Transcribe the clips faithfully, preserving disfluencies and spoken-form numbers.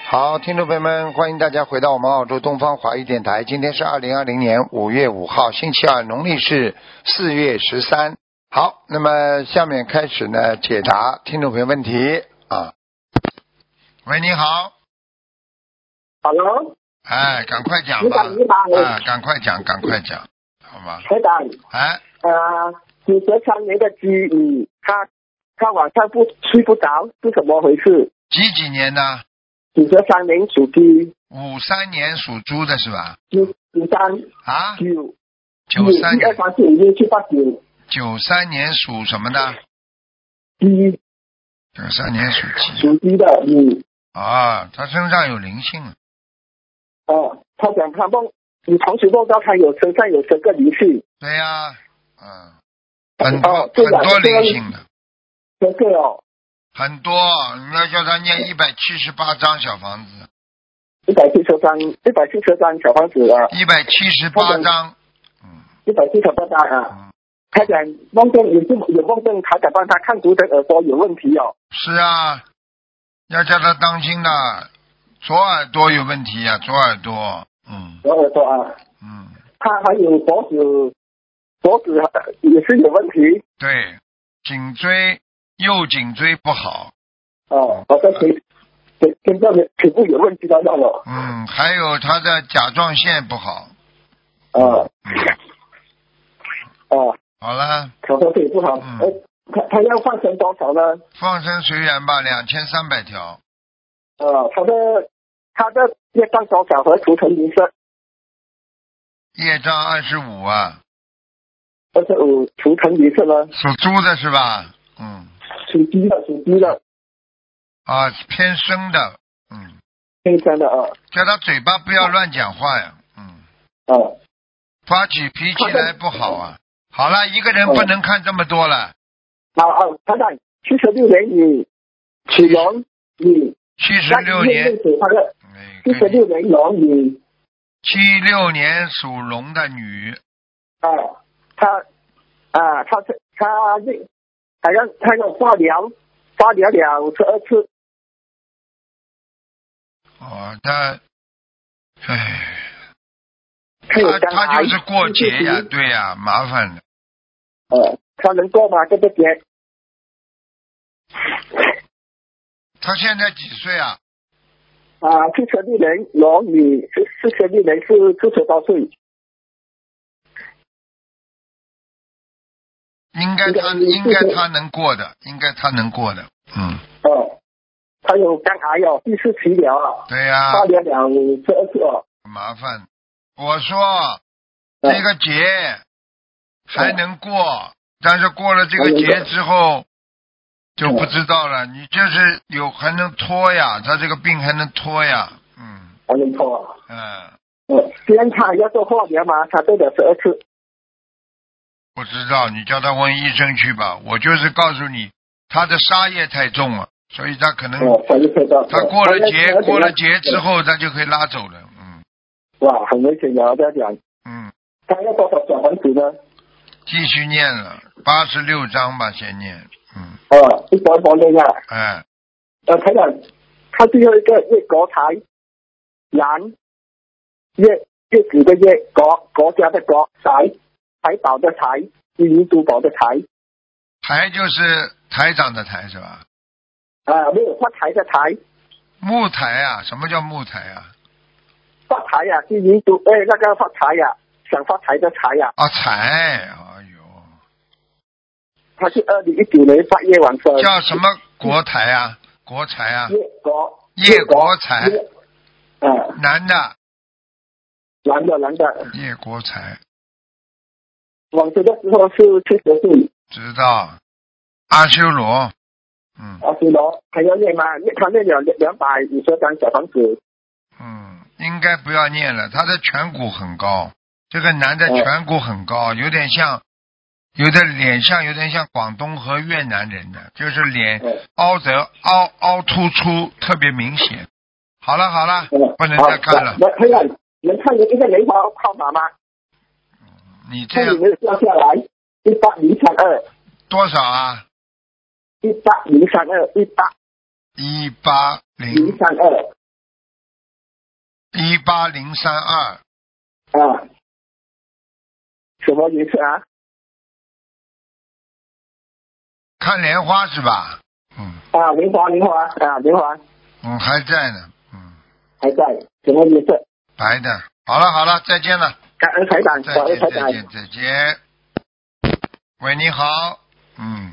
好，听众朋友们，欢迎大家回到我们澳洲东方华语电台。今天是二零二零年五月五号，星期二，农历是四月十三。好，那么下面开始呢，解答听众朋友问题啊。喂，你好。 Hello。 哎，赶快讲吧。 你好，你好。 啊，赶快讲，赶快讲，好吗？ 台长。 哎。 呃，九十三年的鸡鱼，他他晚上不睡不着，是怎么回事？ 几几年的？ 九十三年属鸡。 五三年属猪的是吧？ 九九三。 啊？ 九。 九三年。 一二三四五六七八九。 九三年属什么的？ 鸡。 九三年属鸡。 属鸡的，嗯。 啊，他身上有灵性。 哦，他讲他梦，你同时梦到他有身上有这个灵性。 对呀、啊，嗯，很多、 哦、 很多灵性的。 这个哦。 很多，你要叫他念一百七十八张小房子。 一百七十张，一百七十张小房子啊。 一百七十八张。 嗯。一百七十八张啊。嗯。他讲梦见有有梦见他讲帮他看图的耳朵有问题哦。 是啊，要叫他当心的，左耳朵有问题啊，左耳朵，嗯。 左耳朵啊。 嗯。 他还有脖子，脖子也是有问题。 对，颈椎右颈椎不好。 哦，好像腿腿跟这里腿部有问题的那了。 嗯，还有他的甲状腺不好。 啊。 嗯。 哦。 好了。 甲状腺不好。嗯。呃，他他要放生多少呢？ 放生随缘吧，两千三百条。 呃，他的他的业障多少和图腾颜色？ 业障二十五啊。 二十五图腾颜色呢？ 属猪的是吧？嗯。 属鸡的，属鸡的。 啊，偏生的，嗯。 偏生的啊。 叫他嘴巴不要乱讲话呀，嗯。 哦。 发起脾气来不好啊。好了，一个人不能看这么多了。 啊啊，他在七十六年你属龙你。 七十六年。 七十六年龙女。 七六年属龙的女。 啊，他啊，他他还让他要化疗，化疗了十二次。 哦，他，唉， 他他就是过节呀，对呀，麻烦的。 呃，他能过吗？这个节？ 他现在几岁啊？ 啊，七十六年龙女，四十六年是四十多岁。 应该他应该他能过的，应该他能过的，嗯。 哦，他有肝癌哦，第四期了啊。 对呀、啊。 化疗了十二次哦。 麻烦，我说、啊、这个节还能过、啊，但是过了这个节之后就不知道了。你就是有还能拖呀，他这个病还能拖呀，嗯。 还能拖啊？ 嗯。 呃，既然他要做化疗嘛，他做了十二次。 不知道，你叫他问医生去吧。我就是告诉你，他的杀业太重了，所以他可能、 哦、 他过了节、哦、过了节之后，他就可以拉走了。嗯。 哇，很危险的，这样讲。 嗯。 他要多少小房子呢？ 继续念了八十六章吧，先念。嗯。 哦，一波一波念啊。 哎。 呃，台长，他最后一个叶国才，蓝叶叶子的叶，国国家的国，才。财宝的财，金银珠宝的财， 台就是台长的台是吧？ 啊，没有发财的财。 木台啊？什么叫木台啊？ 发财呀、啊，金银珠，哎，那个发财呀、啊，想发财的财呀、 啊。啊，财，哎呦。 他是二零一九年八月完生。 叫什么国台啊？国财啊？ 叶国。 叶国财。 啊。 男的。 男的，男的。 叶国财。 往生的时候是七十岁。 知道。阿修罗。嗯。 阿修罗还要念吗？他念了两百五十张小房子。 嗯，应该不要念了。他的颧骨很高，这个男的颧骨很高，有点像，有的脸像有点像广东和越南人的，就是脸凹着凹凹凸出，特别明显。好了好了，不能再看了。 能能能看一个莲花号码吗？ 你这样没有掉下来，一八零三二。 多少啊？ 一八零三二，一八一八零零三二。 一八零三二。 啊，什么颜色啊？ 看莲花是吧？嗯。 啊，莲花，莲花啊，莲花。 嗯，还在呢。嗯。 还在，什么颜色？ 白的。好了好了，再见了。 感恩台长， 再感恩台长。 见再见再见。喂，你好。嗯。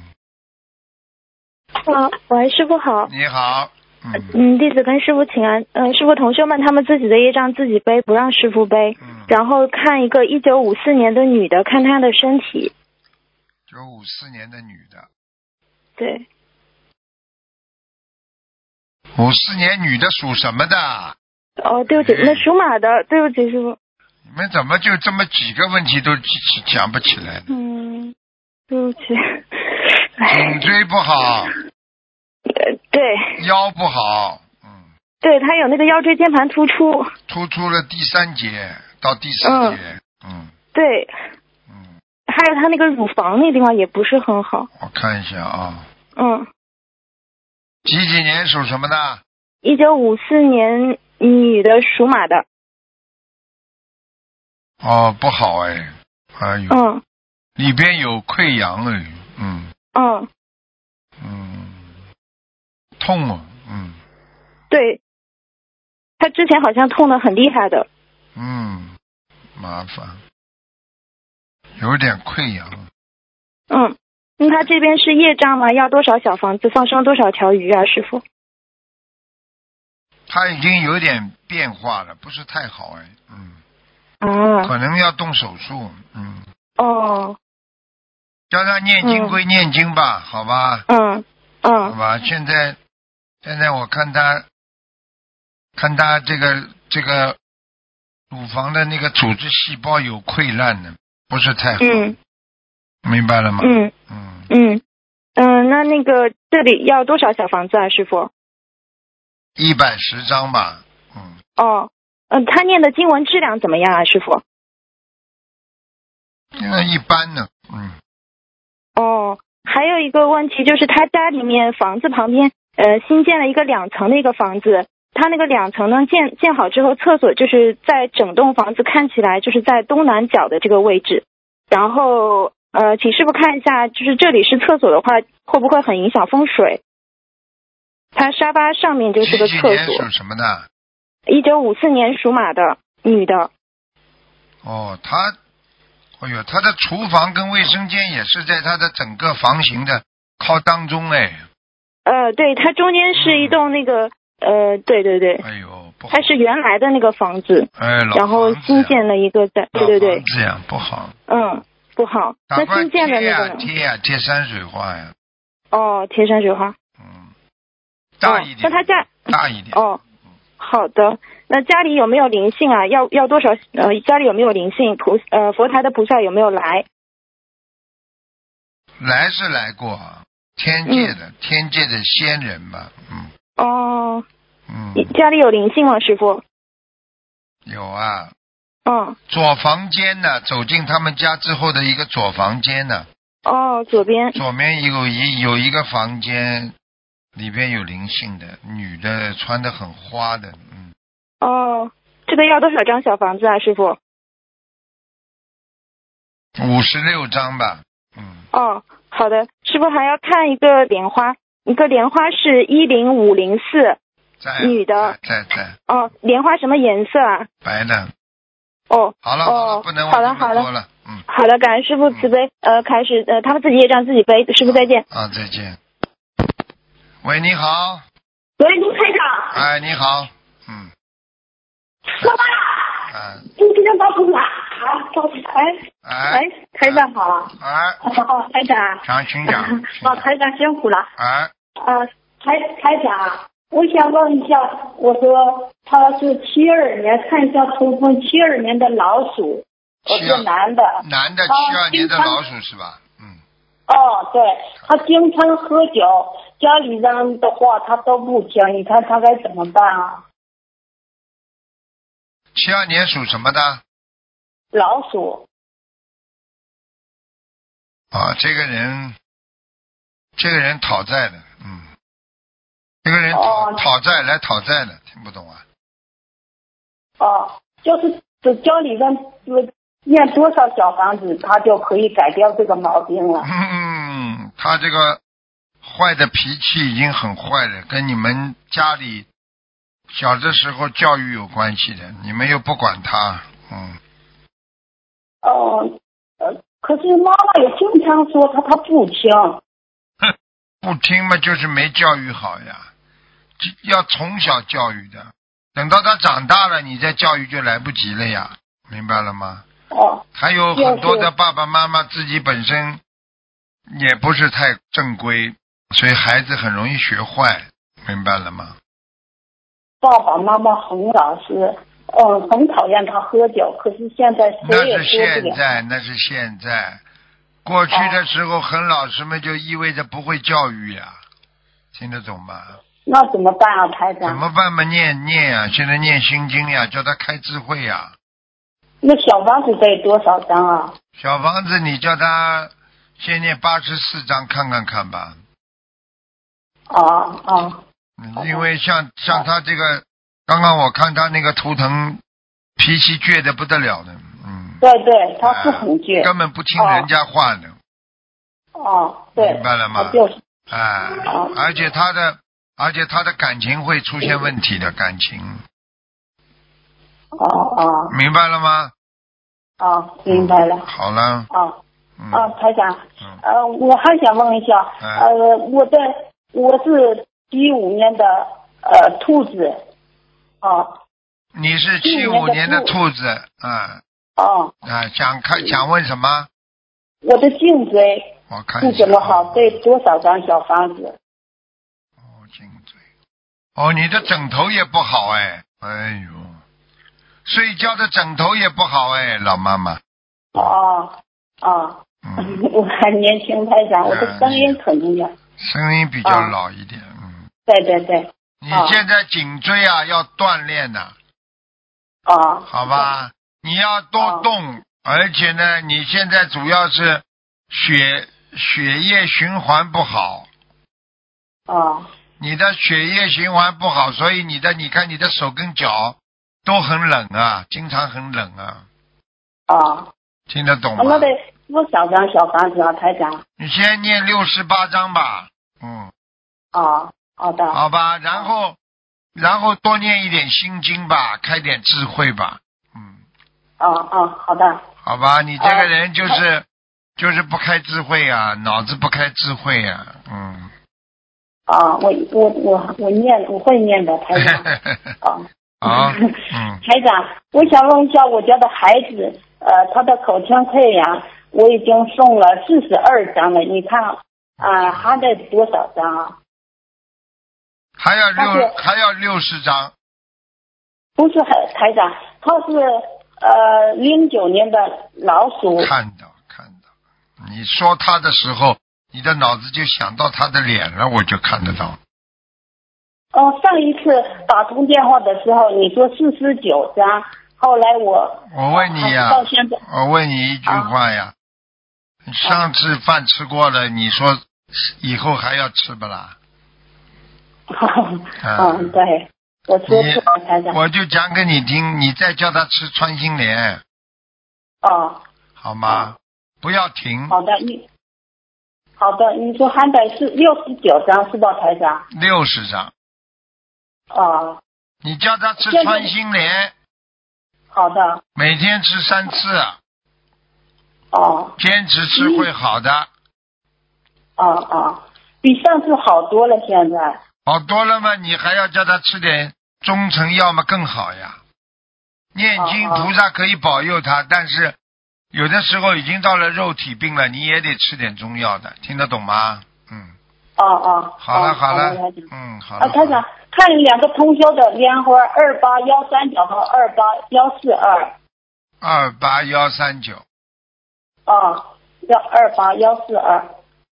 啊，喂，师傅好。 你好。嗯。 嗯，弟子跟师傅请安。嗯、呃，师傅，同学们他们自己的业障自己背，不让师傅背。 嗯。 然后看一个一九五四年的女的，看她的身体。 九五四年的女的。 对。 五四年女的属什么的？ 哦，对不起，那属马的，对不起，师傅。 你们怎么就这么几个问题都记讲不起来呢？ 嗯，对不起。 颈椎不好。 呃，对。 腰不好。嗯。 对，他有那个腰椎间盘突出。 突出了第三节到第四节。嗯。嗯对。 嗯。 还有他那个乳房那地方也不是很好。 我看一下啊。 嗯。 几几年属什么的？ 一九五四年女的，属马的。 哦，不好哎，哎呦。 嗯。 里边有溃疡哎，嗯。 嗯。 嗯。痛啊，嗯。 对。他之前好像痛得很厉害的。 嗯，麻烦。有点溃疡。 嗯。那他这边是业障吗？要多少小房子？放生多少条鱼啊，师傅？ 他已经有点变化了，不是太好哎，嗯。 啊。 可能要动手术，嗯。 哦。 叫他念经归念经吧，嗯、好吧。 嗯嗯。 好吧，现在现在我看他看他这个这个乳房的那个组织细胞有溃烂的，不是太好。 嗯。 明白了吗？ 嗯嗯嗯嗯，那那个这里要多少小房子啊，师傅？ 一百十张吧。嗯。 哦，嗯、呃，他念的经文质量怎么样啊，师傅？ 那一般呢，嗯。 哦，还有一个问题就是他家里面房子旁边呃新建了一个两层的一个房子，他那个两层呢建建好之后，厕所就是在整栋房子看起来就是在东南角的这个位置，然后。呃，请师傅看一下，就是这里是厕所的话，会不会很影响风水？它沙发上面就是个厕所。 几几年属什么的？ 一九五四年属马的女的。 哦，她，哎呦，她的厨房跟卫生间也是在她的整个房型的靠当中哎。 呃，对，它中间是一栋那个，嗯、呃，对对对。 哎呦，不好。 它是原来的那个房子。 哎，老房子。 然后新建了一个在，对对对。 这样不好。 嗯。不好，那新建的那个呢？ 贴啊贴山水画呀。 哦，贴山水画。 嗯，大一点。 哦、那他家大一点。 哦，好的。那家里有没有灵性啊？要要多少？呃，家里有没有灵性？菩呃佛台的菩萨有没有来？ 来是来过，天界的、嗯、天界的仙人吧，嗯。 哦。 嗯。 家里有灵性吗，师傅？ 有啊。 嗯， 左房间呢，走进他们家之后的一个左房间呢。 哦，左边。 左边有一有一个房间，里边有灵性的女的，穿得很花的，嗯。 哦，这个要多少张小房子啊，师傅？ 五十六张吧，嗯。 哦，好的，师傅还要看一个莲花，一个莲花是一零五零四，女的。 在在。 哦，莲花什么颜色啊？ 白的。 哦， 好了， 哦， 不能好了好了， 嗯， 好的，感恩师傅慈悲，嗯、呃，开始，呃，他们自己业障自己背，师傅再见。 啊，再见。喂，你好。 喂，卢台长。 哎，你好，嗯。 说吧。 嗯。 今天早上啊，早晨，哎， 哎， 喂，台长好。 哎。 哦，台长。 长请讲。 哦，台长辛苦了。 哎。 啊，台台长。我想问一下，我说他是七二年，看一下头风七二年的老鼠，我是男的。 男的七二年的老鼠是吧？嗯。 哦，对，他经常喝酒，家里人的话他都不听，你看他该怎么办啊？ 七二年属什么的？ 老鼠。 啊，这个人，这个人讨债的，嗯。这个人讨、哦、讨债来讨债的，听不懂啊？ 哦，就是这家里人呃念多少小房子，他就可以改掉这个毛病了。 嗯，他这个坏的脾气已经很坏了，跟你们家里小的时候教育有关系的，你们又不管他，嗯。 哦，呃，可是妈妈也经常说他，他不听。 不听嘛，就是没教育好呀，要从小教育的，等到他长大了，你再教育就来不及了呀，明白了吗？ 哦。 还有很多的爸爸妈妈自己本身也不是太正规，所以孩子很容易学坏，明白了吗？ 爸爸妈妈很老实，嗯，很讨厌他喝酒，可是现在谁也那是说不了。 现在，那是现在。过去的时候很老实嘛，就意味着不会教育呀，听得懂吗？ 那怎么办啊，台长？ 怎么办嘛？念念呀，现在念心经呀，叫他开智慧呀。 那小房子得多少张啊？ 小房子你叫他先念八十四章看看看吧。 啊啊。 因为像像他这个，刚刚我看他那个图腾，脾气倔得不得了的，嗯。 对对，他是很倔， 呃、根本不听人家话的。 哦，对。 明白了吗？ 就是。 哎、呃，而且他的，而且他的感情会出现问题的感情。 哦哦。 明白了吗？ 哦，明白了。 嗯、好了。 哦。 嗯、 哦，台长。 嗯。 呃，我还想问一下， 哎、 呃，我的我是七五年的呃兔子，哦。 你是七五年的兔子，啊。 哦。 啊，想看想问什么？ 我的颈椎我看不怎么好，得多少张小房子？ 哦，颈椎。哦，你的枕头也不好哎，哎呦，睡觉的枕头也不好哎，老妈妈。 哦哦。嗯。我还年轻，台长，我的声音可能要。 声音比较老一点，哦、嗯。 对对对。 你现在颈椎啊要锻炼呐。 啊。 好吧，你要多动，而且呢，你现在主要是血血液循环不好。 啊。 你的血液循环不好，所以你的你看你的手跟脚都很冷啊，经常很冷啊。 啊。 听得懂吗？ 那得多少张小房子啊，台长？ 你先念六十八章吧。嗯。 啊，好的。 好吧，然后然后多念一点心经吧，开点智慧吧。嗯。 啊啊，好的。 好吧，你这个人就是、啊、就是不开智慧啊，脑子不开智慧啊。嗯。 啊，我我我我念我会念的，台长。啊。 啊。嗯。 台长，我想问一下我家的孩子，呃，他的口腔溃疡，我已经送了四十二张了，你看啊、呃，还得多少张啊？ 还要六还要六十张。 不是台长，他是呃零九年的老鼠。 看到看到，你说他的时候，你的脑子就想到他的脸了，我就看得到。 哦、呃，上一次打通电话的时候，你说四十九张，后来我我问你呀、 到现在， 我问你一句话呀，啊、上次饭吃过了，你说以后还要吃不啦？ 嗯、啊，对，我说错了，台长。 我就讲给你听，你再叫他吃穿心莲。 哦。 好吗？哦、不要停。 好的，你。好的，你说还得是六十九张是吧，台长？ 六十张。 哦。 你叫他吃穿心莲。 好的。 每天吃三次。 哦。 坚持吃会好的。 哦哦，比上次好多了，现在。 好多了嘛，你还要叫他吃点中成药嘛，更好呀。念经菩萨可以保佑他，哦、但是有的时候已经到了肉体病了，你也得吃点中药的，听得懂吗？嗯。 哦哦。 好了好了。嗯，好了。啊，台长，看两个通宵的莲花二八幺三九和二八幺四二。 二八幺三九。 哦，要二八幺四二。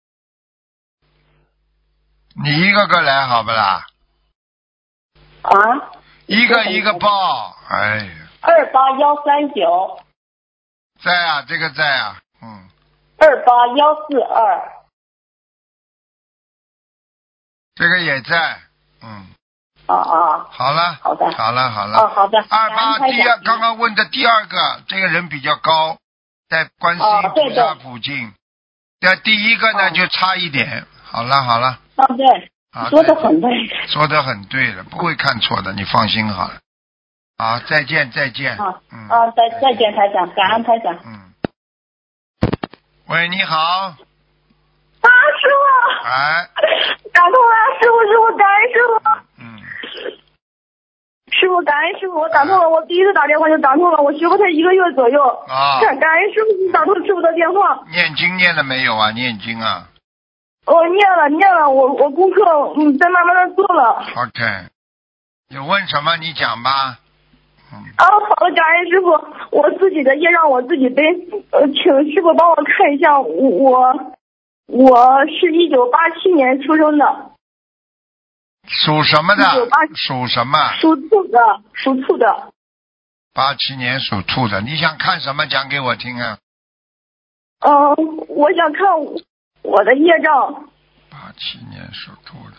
你一个个来好不啦？ 啊？ 一个一个报，哎呀。 二八幺三九。 在啊，这个在啊，嗯。 二八幺四二。 这个也在，嗯。 啊啊， 好了， 好的好了，好了。 哦，好的。 二八感恩台长第二，刚刚问的第二个，这个人比较高，在观世音哦对菩萨对附近。那第一个呢， 哦就差一点。好了，好了。 啊，对， 啊， 说的再见很对。 说的很对了，不会看错的，你放心好了。好，再见，再见。 啊嗯。 啊，再再见，台长，感恩台长。 嗯。喂，你好。 啊，师傅！ 哎。 打通了，师傅，师傅，感恩师傅。 嗯。 师傅，感恩师傅，我打通了，我第一次打电话就打通了，我学过才一个月左右。 啊。 感感恩师傅，你打通师傅的电话。 念经念了没有啊？念经啊。 我念了念了，我我功课嗯在慢慢的做了。 OK。有问什么你讲吧。嗯。 啊，好的，感恩师傅，我自己的业让我自己背，呃，请师傅帮我看一下，我我是一九八七年出生的。 属什么的一九八？ 属什么？ 属兔的，属兔的。 八七年属兔的，你想看什么？讲给我听啊。 嗯、呃，我想看我的业障。 八七年属兔的。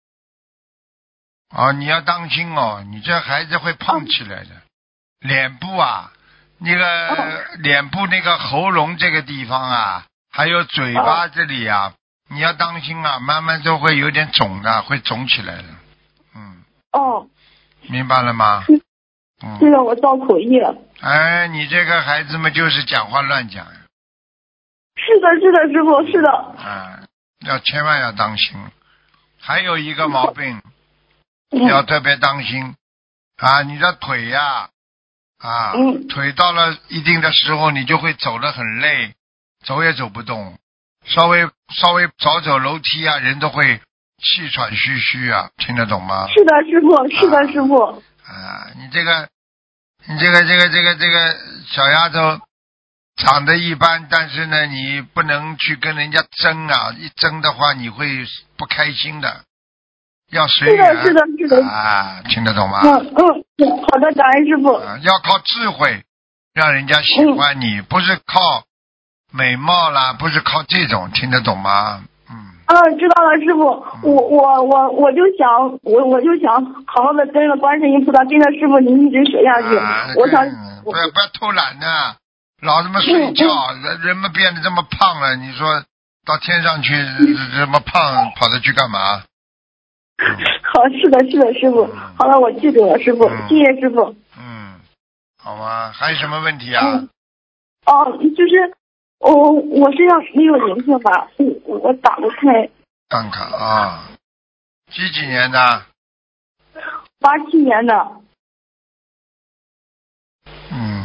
哦，你要当心哦，你这孩子会胖起来的。脸部啊，那个、哦、脸部那个喉咙这个地方啊，还有嘴巴这里啊，哦、你要当心啊，慢慢就会有点肿的，会肿起来的。嗯。 哦。 明白了吗？ 是。 嗯。 这个我造口业。 哎，你这个孩子们就是讲话乱讲呀。 是的，是的，师傅，是的。 啊，要千万要当心。还有一个毛病，嗯、要特别当心啊！你的腿呀、啊，啊、嗯，腿到了一定的时候，你就会走得很累，走也走不动，稍微稍微少走楼梯啊，人都会气喘吁吁啊，听得懂吗？ 是的，师傅，是的，师傅。 啊，你这个，你这个这个这个这个小丫头。长得一般，但是呢，你不能去跟人家争啊！一争的话，你会不开心的。要随缘。 是的，是的，是的。 啊，听得懂吗？ 嗯嗯，好的，感恩师傅。 啊，要靠智慧，让人家喜欢你，嗯、不是靠美貌啦，不是靠这种，听得懂吗？嗯。 嗯，知道了，师傅。 嗯、 我我我我就想，我我就想好好的跟着观世音菩萨，跟着师傅您一直学下去。 啊、 我想。 不要不要偷懒呢。老这么睡觉，人人们变得这么胖了，你说到天上去这么胖，跑着去干嘛？ 好，是的，是的，师傅。嗯、好了，我记住了，师傅，嗯、谢谢师傅。 嗯，好吧，还有什么问题啊？ 嗯、哦，就是我我身上没有灵性吧？我我打不开。 看看啊，几几年的？ 八七年的。 嗯。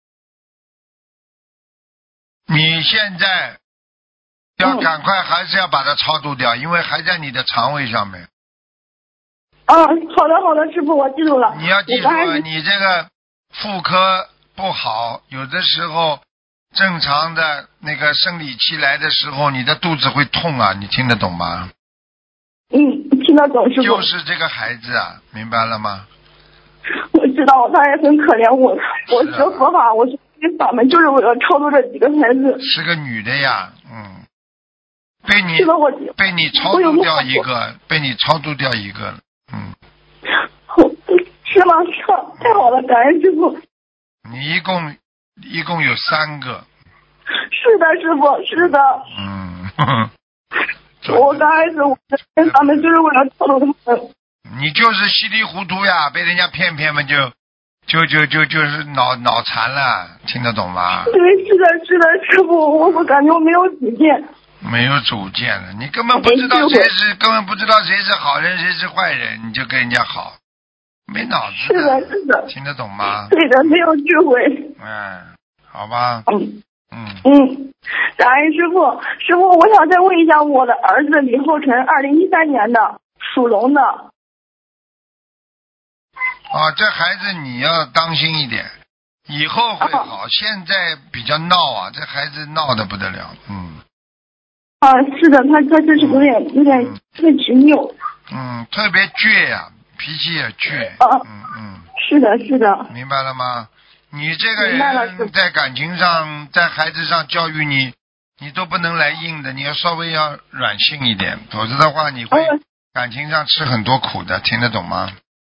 你现在要赶快，还是要把它超度掉，嗯、因为还在你的肠胃上面。 啊，好的好的，师傅，我记住了。 你要记住，你这个妇科不好，有的时候正常的那个生理期来的时候，你的肚子会痛啊，你听得懂吗？ 嗯，听得懂，师傅。 就是这个孩子啊，明白了吗？ 我知道，他也很可怜我，我学佛法，我学法门就是为了超度这几个孩子。 是个女的呀，嗯，被你被你超度掉一个，被你超度掉一个，嗯。 是吗？是吗？太好了，感恩师傅。 你一共一共有三个。 是的，师傅，是的。 嗯。呵呵我刚开始我跟他们就是为了超度他们。 你就是稀里糊涂呀，被人家骗骗嘛，就就就就就是脑脑残了，听得懂吗？ 对，是的，是的，师傅，我我感觉我没有主见。 没有主见了，你根本不知道谁是，根本不知道谁是好人，谁是坏人，你就跟人家好，没脑子。 是的，是的。 听得懂吗？ 对的，没有智慧。 哎，好吧。 嗯嗯嗯，感恩师傅，师傅，我想再问一下我的儿子李厚辰，二零一三年的，属龙的。 啊，这孩子你要当心一点，以后会好，啊、现在比较闹啊，这孩子闹得不得了，嗯。 啊，是的，他他就是有点、嗯、有点特别执拗。 嗯，特别倔呀、啊，脾气也倔。 啊， 嗯嗯。 是的，是的。 明白了吗？你这个人在感情上，在孩子上教育你，你都不能来硬的，你要稍微要软性一点，否则的话你会感情上吃很多苦的，听得懂吗？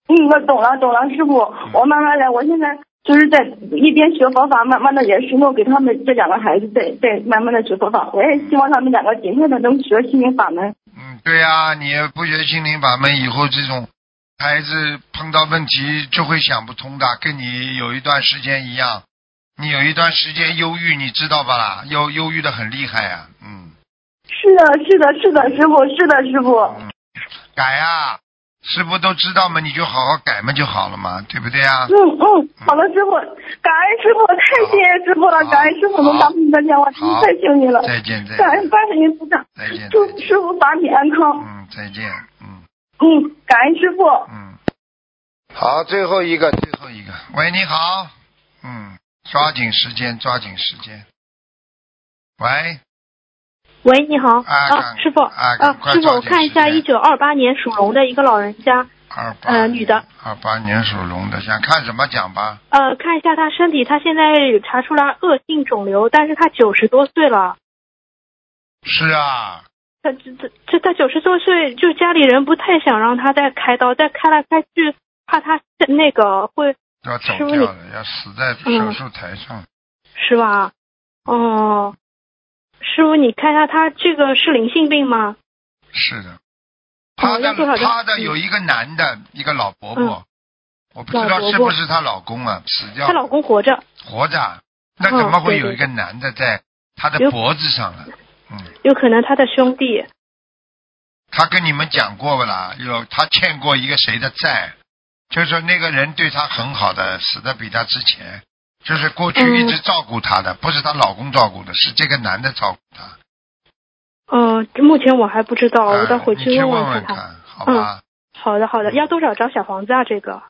嗯，我懂了懂了，师傅，我慢慢来，我现在就是在一边学佛法，慢慢的也是我给他们这两个孩子在在慢慢的学佛法，我也希望他们两个尽快的能学心灵法门。 嗯，对呀、啊，你不学心灵法门，以后这种孩子碰到问题就会想不通的，跟你有一段时间一样，你有一段时间忧郁，你知道吧啦？忧忧郁的很厉害呀、啊，嗯。 是的，是的，是的，师傅，是的，师傅。 嗯，改呀、啊，师傅都知道嘛，你就好好改嘛就好了嘛，对不对啊？ 嗯嗯，好的，师傅，感恩师傅，太谢谢师傅了，感恩师傅能打通你的电话，真是太幸运了。 再见再见。 感恩观世音菩萨。 再见。 祝师傅法体安康。 嗯，再见。嗯。 嗯，感恩师傅。 嗯。好，最后一个，最后一个。喂，你好。嗯，抓紧时间，抓紧时间。喂。 喂，你好。 啊， 啊师傅。 啊， 啊师傅，我看一下一九二八年属龙的一个老人家。 二八。 呃，女的。 二八年属龙的，想看什么讲吧？ 呃，看一下她身体，她现在查出来恶性肿瘤，但是她九十多岁了。 是啊。 她这这这她九十多岁，就家里人不太想让她再开刀，再开来开去，怕她那个会。 要走掉了，要死在手术台上。 嗯、是吧？哦。师傅，你看一下他这个是灵性病吗？ 是的，他的、 哦、 他的有一个男的，嗯、一个老伯伯、嗯，我不知道是不是她老公啊，死掉。 她老公活着。 活着，那怎么会有一个男的在她的脖子上了？嗯， 有可能他的兄弟。 他跟你们讲过不啦？有他欠过一个谁的债，就是说那个人对他很好的，死的比他之前。就是过去一直照顾她的、嗯，不是她老公照顾的，是这个男的照顾她。 嗯、呃，目前我还不知道， 呃、 我待会去问问看看，好吧？ 嗯，好的好的，要多少张小房子啊？这个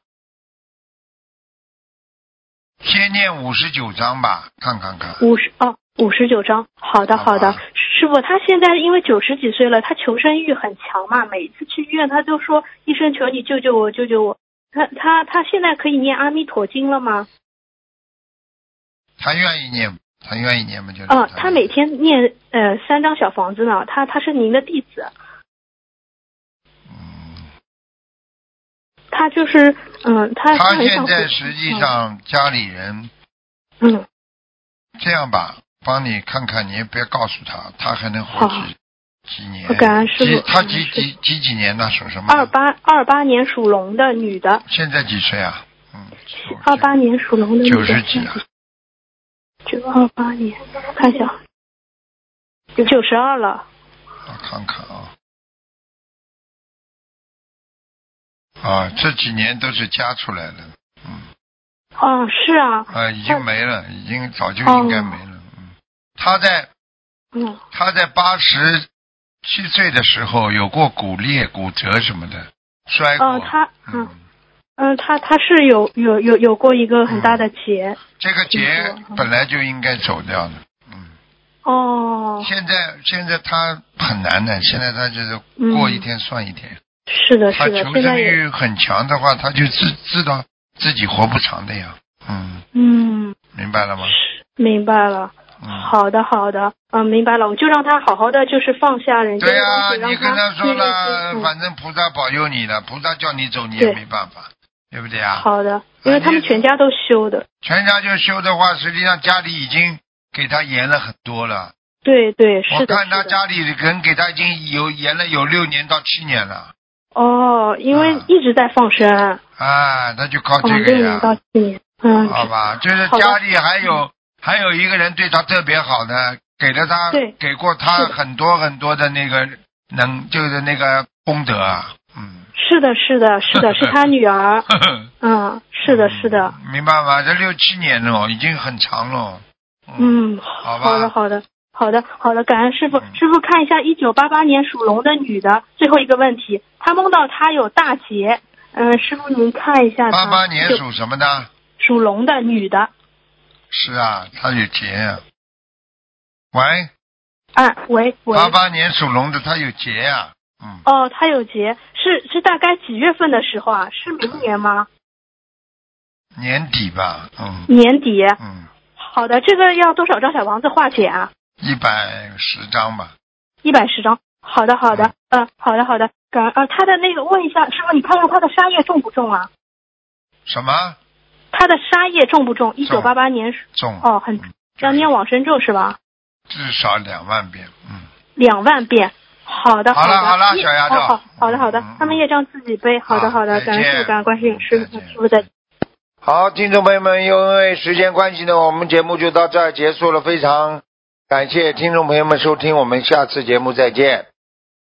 先念五十九张吧，看看看。 五十哦，五十九张，好的好的。师傅，他现在因为九十几岁了，他求生欲很强嘛，每一次去医院他就说医生求你救救我救救我。他他他现在可以念阿弥陀经了吗？ 他愿意念，他愿意念嘛就。 哦、呃，他每天念呃三张小房子呢，他他是您的弟子。 嗯。 他就是嗯、呃，他他现在实际上家里人。 嗯。 这样吧，帮你看看，你也别告诉他，他还能活几几年？ 感恩师傅。 他几几几几年呢？属什么？ 二八二八年属龙的女的。 现在几岁啊？嗯。 二八年属龙的女的。 九十几啊。 九二八年，看一下，有九十二了。 我看看啊，啊，这几年都是加出来的，嗯。 哦，是啊。 啊，已经没了，已经早就应该没了，哦、嗯。他在， 嗯， 他在八十七岁的时候有过骨裂、骨折什么的，摔过。 哦，他，嗯。嗯，他他是有有有有过一个很大的结， 嗯、这个结本来就应该走掉的，嗯。 哦。 现在现在他很难的，现在他就是过一天算一天。 嗯、是的，是的。 他求生欲很强的话，他就知知道自己活不长的呀，嗯。 嗯。 明白了吗？ 明白了。嗯、好的，好的，嗯，明白了，我就让他好好的，就是放下人间的东西。 对呀、啊，你跟他说了， 嗯、 反正菩萨保佑你的，菩萨叫你走，你也没办法。对不对啊？ 好的，因为他们全家都修的。 全家就修的话，实际上家里已经给他延了很多了。 对对，是的。 我看他家里人给他已经有延了有六年到七年了。 哦，因为一直在放生。 啊，那就靠这个呀。 六年到七年，嗯。 好吧，就是家里还有还有一个人对他特别好的，给了他，给过他很多很多的那个能，就是那个功德啊，嗯。 是的，是的，是的，是他女儿。嗯，是的，是的。 明白吗？这六七年了，已经很长了。 嗯， 嗯好吧。 好的，好的，好的，好的。感恩师傅，嗯、师傅看一下一九八八年属龙的女的最后一个问题，她梦到她有大劫。嗯，师傅您看一下她。 八八年属什么的？ 属龙的女的。 是啊，她有劫啊。喂。 啊，喂喂。 八八年属龙的，她有劫啊。嗯、 哦，他有劫，是是大概几月份的时候啊？是明年吗？ 年底吧，嗯。 年底。 嗯。 好的，这个要多少张小房子化解啊？ 一百十张吧。 一百十张。好的，好的，嗯、呃，好的，好的。 感呃，他的那个问一下师傅，你看看他的杀业重不重啊？ 什么？ 他的杀业重不重？一九八八年重。 哦，很要念往生咒是吧？ 至少两万遍，嗯。 两万遍。好的， 好的。 好了，小丫头。 哦，好，好的，好的，他们业障自己背。好的，好的，感恩师傅，感恩观世音师傅，师傅再见。 好，听众朋友们，因为时间关系呢，我们节目就到这儿结束了。非常感谢听众朋友们收听，我们下次节目再见。